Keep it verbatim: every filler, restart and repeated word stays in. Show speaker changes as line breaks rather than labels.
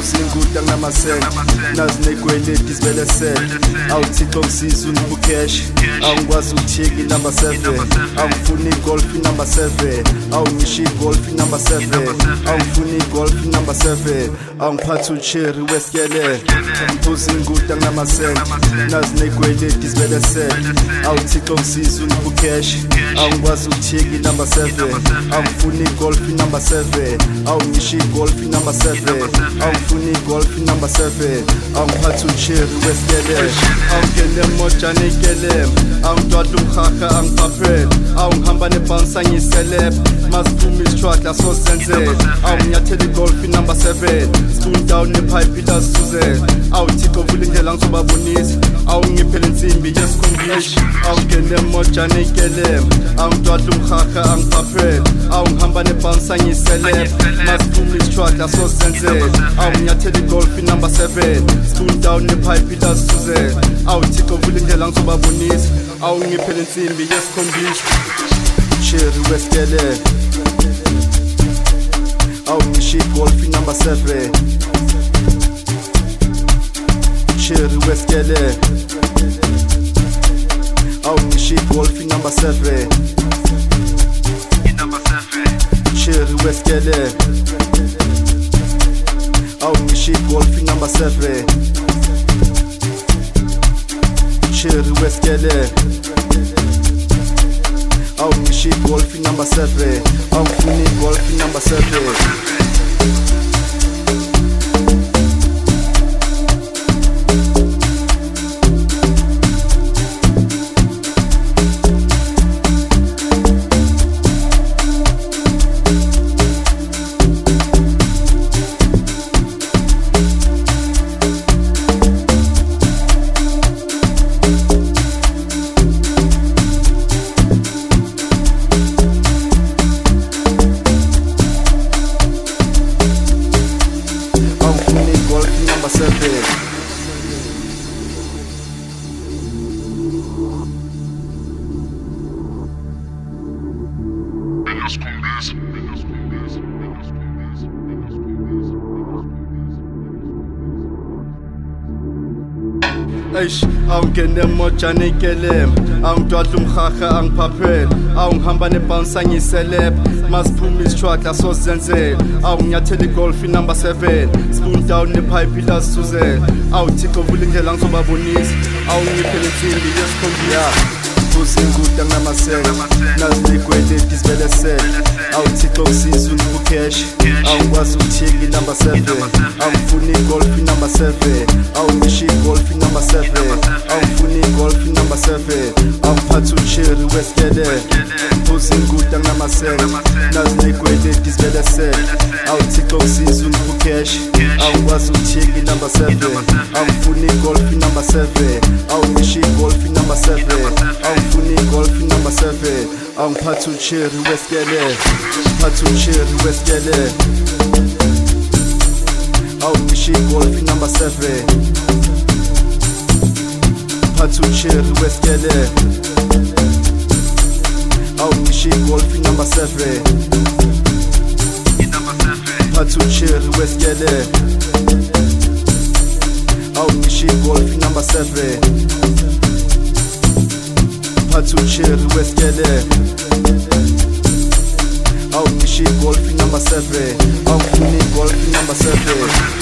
uzinguda ngamasela nazinegweleti zivele sele awuthixo ngisiza uniphu cash awungikwazi ukuthiki number seven awungifuni igolf number seven awungisho igolf number seven awungifuni igolf number seven awungiphatha ucherry weskele uzinguda ngamasela nazinegweleti zivele sele awuthixo ngisiza uniphu cash awungikwazi ukuthiki number seven awungifuni igolf number seven awungisho igolf number seven awungifuni igolf number seven awungiphatha ucherry weskele awungene mojane ikelem awungidwala umkhakha angipaphele awungihamba nebhansi angiseleb masiphuma isitshwadla sosenzela awunginyathela igolf number seven spoon down nepipe ilasuzela awuthixo vula indlela ngizobabonisa awungiphele insimbi yesikhombisa awungene mojane ikelem awungidwala umkhakha angipaphele awungihamba nebhansi angiseleb masiphuma isitshwadla sosenzela awunginyathela igolf number seven spoon down nepipe ilasuzela awuthixo vula indlela ngizobabonisa awungiphele insimbi yesikhombisa cherry weskele awungisho igolf number seven cherry weskele awungisho igolf number seven cherry weskele awungisho igolf number seven cherry weskele awungisho igolf number seven awungifuni igolf number seven Eish, awungene mojane ikelem awungidwala umkhakha angipaphele awungihamba nebhansi angiseleb masiphuma isitshwadla sosenzela awunginyathela igolf number seven spoon down nepipe ilasuzela awuthixo vula indlela ngizobabonisa awungiphele insimbi yesikhombisa uzinguda ngamasela nazinegweleti zivele sele awuthixo ngisiza uniphu cash awungikwazi ukuthiki number seven awungifuni igolf number seven awungisho igolf number seven awungifuni igolf number seven awungiphatha ucherry weskele uzinguda ngamasela nazinegweleti zivele sele awuthixo ngisiza uniphu cash awungikwazi ukuthiki number seven awungifuni igolf number seven awungisho igolf number seven awungifuni igolf number seven awungiphatha ucherry weskele phatha ucherry weskele awungisho igolf number seven phatha ucherry weskele awungisho igolf number seven phatha ucherry weskele awungisho igolf number seven phatha ucherry weskele awungisho igolf number seven awungifuni igolf number seven